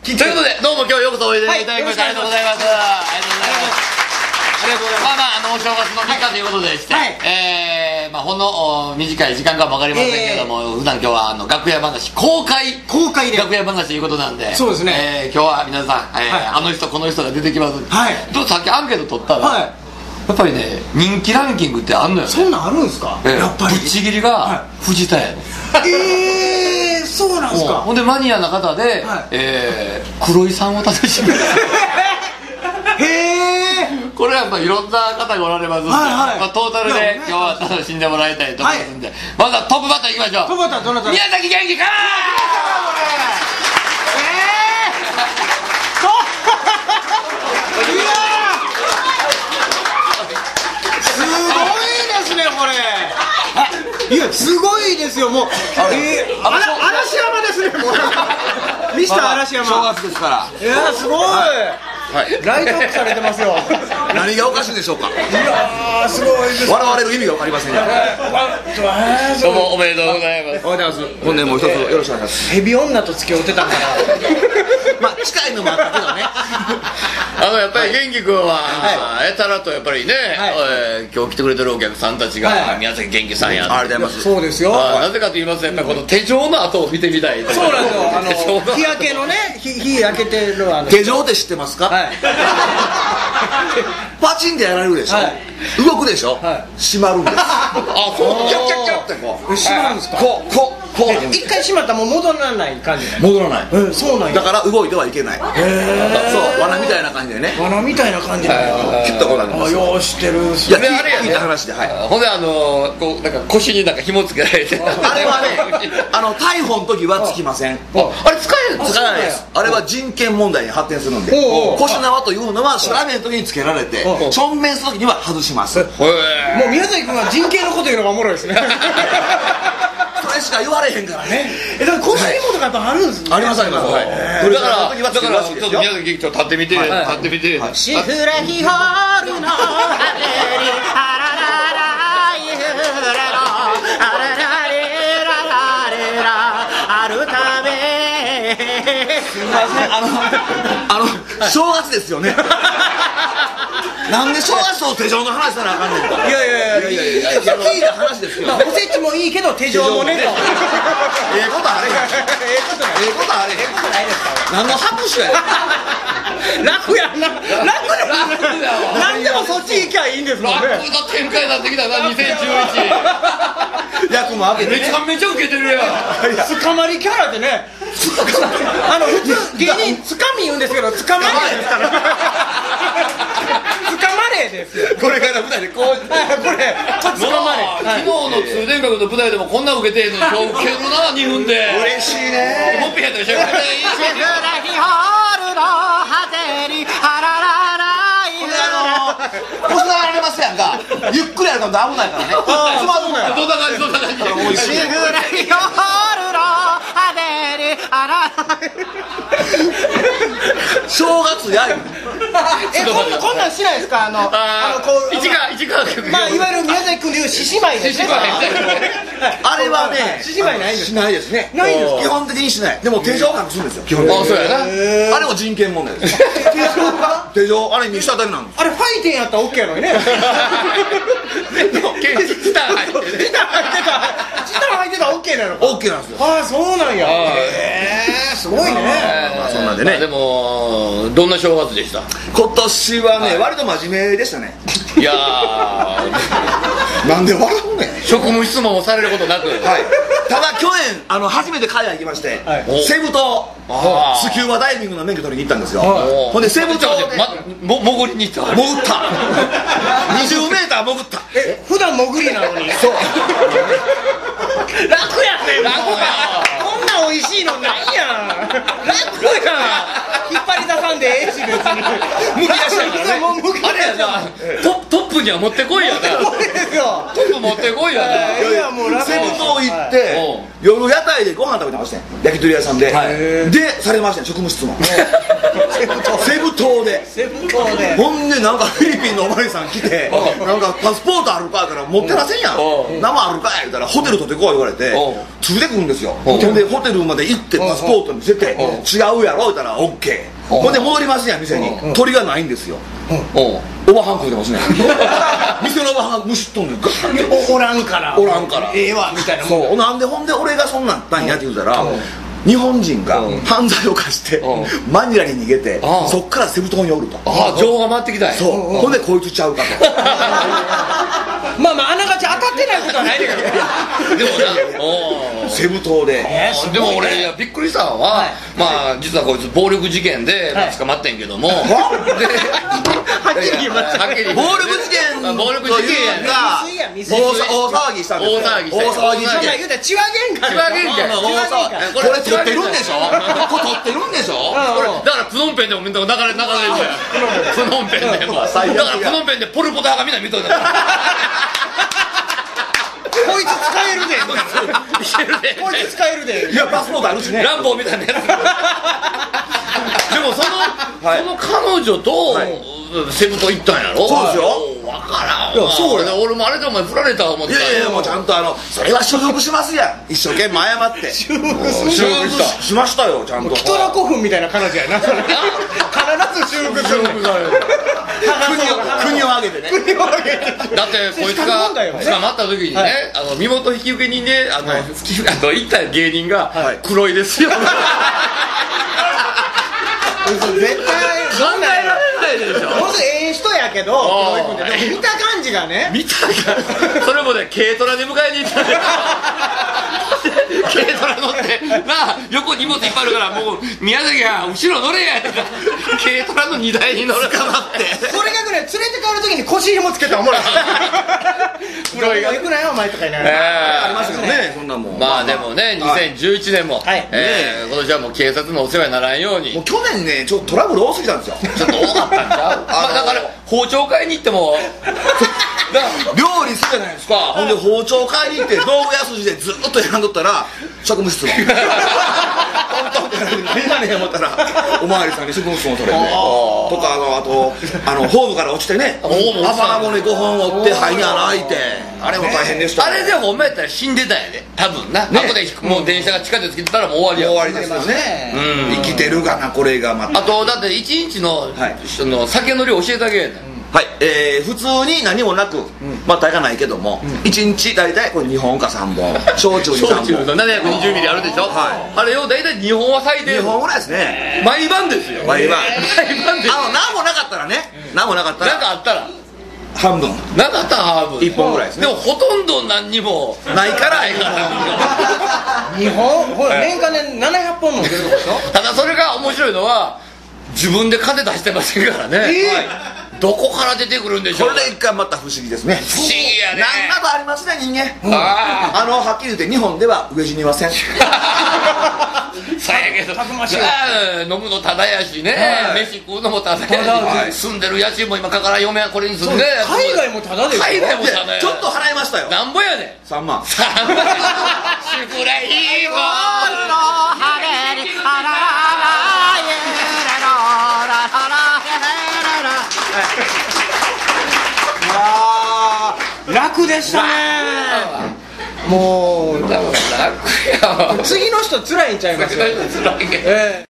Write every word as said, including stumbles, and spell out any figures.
ということでどうも今日ようこそおいでいただきましてありがとうございます。ありがとうございますありがとうございます。まあまあ、あのお正月のみっかということでして、はい、えー、まあほんの短い時間かもわかりませんけれども、えー、普段今日はあの楽屋話公開公開で楽屋話ということなんで、 そうですね、 えー、今日は皆さん、えーはい、あの人この人が出てきます。はい。ちょっとさっきアンケート取ったら、はい、やっぱりね人気ランキングってあんのよね。 そんなんあるんですか？ えー、やっぱりぶっちぎりが藤田やね。 えー、そうなんですか？ ほんでマニアな方で、はい、えー、黒井さんを楽しむ。 へえ。 これはやっぱいろんな方がおられますので、はいはい、まあ、トータルで今日は楽しんでもらいたいと思いますんで、はい、まずはトップバッターいきましょう。 トップバッターどなた？ 宮崎元気かー。 すごいですねこれ。いやすごいですよもう。えー、あら嵐山ですねもう。ミスター嵐山。 正月ですから。 いやすごい。はい、ライトアップされてますよ。 何がおかしいでしょうか。いやーすごいです。 笑われる意味が分かりませんよ。どうもおめでとうございます。 おめでとうございます。 本年も一つよろしくお願いします。 ヘビ女と付き合ってたんだな。 まあ近いのもあったけどね。あのやっぱり元気君はやたらとやっぱりね、今日来てくれてるお客さんたちが宮崎元気さんや。ありがとうございます。 そうですよ。 なぜかと言いますとやっぱりこの手錠の跡を見てみたい。 そうなんですよ。あの日焼けのね日焼けてるあの手錠って知ってますか？パチンってやられるでしょ、はい、動くでしょ、はい、閉まるんです。あ、こうキャッキャッキャッってこう閉まるんですか？ こうこうこう一回閉まったらもう戻らない感じ。 戻らない。 えー、そうなんや。 だから動いてはいけない。へえ。そう罠みたいな感じでね。 罠みたいな感じでキュッとこうなります。 ようしてる。 いやあれやね。聞いた話で、はい。ほんであのこうなんか腰になんか紐つけられて。あれはね、あの逮捕の時はつきません。あれ使える？使えないです。あれは人権問題に発展するんで。腰縄というのは調べの時につけられて、正面する時には外します。もう宮崎君は人権のこと言うのがおもろいですね。 それしか言われへんからね。 え、だから腰紐とかやっぱあるんですね。 ありますあります。だからだからちょっと宮崎劇場立ってみて立ってみて。 シフラヒホールの果てにあらららゆれろあらられらられらあるため。 すみませんあのあの正月ですよね。なんで正月と手錠の話したらあかんねんか。 いやいやいやいやいや聞いた話ですよ。 おせちもいいけど手錠もねと。 ええことあれへん。ええことええことあれへん。 ええことないですか。 何の拍手や。 楽やな。楽だ。何でもそっち行きゃいいんですもんね。 楽な展開になってきたなにせんじゅういち。役も開けてめちゃめちゃ受けてるやん。 捕まりキャラでね。あの普通芸人つかみ言うんですけど捕まれですから。捕まれですよ。 これから舞台でこうこれ捕まれ。 昨日の通天閣の舞台でもこんな受けてんのに今日受けるなにふんで。嬉しいね。もっぺやったでしょ。シフラヒホールの果てにあらららいるの。こすられますやんか。ゆっくりやるから危ないからね。つまずくやん。どんな感じどんな感じ。 シフラヒホールの果てにあらら。 正月やる。 え、こんなこんなんしないですか？あのあのこう一か一かまあいわゆる宮崎君でいう獅子舞ですね。 あれはね獅子舞ないんですしないですね。 ないんですか？ 基本的にしない。でも手錠隠すんですよ基本的に。あ、そうやな。あれも人権問題です。 手錠が手錠あれにしただけなんです。 あれファイテンやったら OK やのにね。 チタン入ってね。 チタン入ってたチタン入ってたら OK なの。 OK なんですよ。 ああそうなんや。へえすごいね。 まあそんなんでね。でもどんな正月でした？今年はね割と真面目でしたね。いやーなんで笑うねん。職務質問をされることなく、はい、ただ去年あの初めて海外行きまして、はい、セブ島スキューバダイビングの免許取りに行ったんですよ。ほんでセブ島で、ま、も潜りに行った。潜ったにじゅうメーター潜った。 え普段潜りなのに。 そう楽やねん。楽かこんな美味しいのないやん。楽や引っ張り出さんでええし別にむき出したからね。あれやなトップには持ってこいやな。トップ部持ってこいよ。 セブ島行って夜屋台でご飯食べてましたね、焼き鳥屋さんで。でされましたね、職務質問。セブ島で。ほんでなんかフィリピンのお巡りさん来て、なんかパスポートあるかから持ってませんやん、生あるか言ったらホテル取ってこい言われて連れてくるんですよ。ほんでホテルまで行ってパスポート見せて違うやろ言ったら オーケー。 ほんで戻りますやん店に、鳥がないんですよ。おばはん食うてますね。店のおばはんがむしっとんねん。 おらんからおらんからええわみたいな。 そうなんでほんで俺がそんなんったんやって言うたら、日本人が犯罪を犯してマニラに逃げて、そっからセブ島におると。 ああ、情報が回ってきたんや。 そう、ほんでこいつちゃうかと。 まあまああながち当たってないことはないんだけど。 でもな、 セブ島で。 でも俺びっくりしたのは、まあ実はこいつ暴力事件で捕まってんけども、はっきり言いました。暴力事件暴力事件が大騒ぎしたんですよ。 大騒ぎした。 大騒ぎ事件。 言うたら血は喧嘩。 血は喧嘩。 これ撮ってるんでしょ。これ撮ってるんでしょ。 だからプノンペンでも流れ流れるんだよ。プノンペンでも。だからプノンペンでポルポタ派がみんな見とるんだ。 こいつ使えるで。こいつ使えるで。 いやパスポートあるしね。 ランボーみたいなやつ。でもそのその彼女とセブ島行ったんやろ。 そうですよ。 分からん。いやそうや。俺もあれでお前振られた思ってた。 いやいやもうちゃんとあのそれは修復しますやん。一生懸命謝って。 修復する。 しましたよちゃんと。 キトラ古墳みたいな彼女やな。必ず修復する。 国を挙げてね。国を挙げて。 だってこいつが捕まった時にね、あの身元引き受け人であのあの行った芸人が黒いですよ。 絶対考えられないでしょ。 ほんとええ人やけど見た感じがね、 見た感それもね軽トラで迎えに行ったんだよ。軽トラ乗ってなあ、横荷物いっぱいあるからもう宮崎が後ろ乗れやとか軽トラの荷台に乗るかなって。 それがぐらい連れて帰る時に腰紐つけたらおもろい。黒いが行くなよお前とか言いながらありますよねそんなもん。 まあでもねにせんじゅういちねんも今年はもう警察のお世話にならんように。 もう去年ねちょっとトラブル多すぎたんですよ。 ちょっと多かったんちゃう。だから包丁買いに行っても料理するじゃないですか。ほんで包丁買いに行って道具屋筋でずっと選んどったら職務質問。本当何やねん思ったらおまわりさんに職務質問されてとか、あのあとあのホームから落ちてね頭骨ごほん折って肺に穴開いて、あれも大変でした。 あれでほんまやったら死んでたんやで多分な。ここでもう電車が地下鉄来てたらもう終わりや。 終わりですよね。生きてるがなこれがまた。 あとだって一日の酒の量教えてあげる。 はい、えー、普通に何もなく、まあ大会ないけども、いちにち大体これにほんかさんぼん、焼酎にさんぼん、 ななひゃくにじゅうミリあるでしょ。あれを大体にほんは最低。 にほんぐらいですね。 毎晩ですよ。 毎晩。 毎晩です。 あの何もなかったらね、何もなかったらなんかあったら半分、 なかったら半分、 いっぽんぐらいですね。 でもほとんど何にもないからにほん、ほら年間でななひゃっぽん飲んでるとこでしょ。 ただそれが面白いのは自分で金出してませんからね。どこから出てくるんでしょう。 これがまた不思議ですね。 不思議やね。 なんかありますね人間。ああのはっきり言って日本では飢え死にません。 そうやけど飲むのただやしね、飯食うのもただやし、住んでる家賃も今かから嫁はこれに住んで、 海外もただでしょ。 海外もただや。 ちょっと払いましたよ。 なんぼやねん。 さんまん。 さんまん。シュプレヒーボールの羽にあらららゆれろららら楽でしたね。もう楽やわ。 次の人辛いんちゃいますよ。 辛いけど。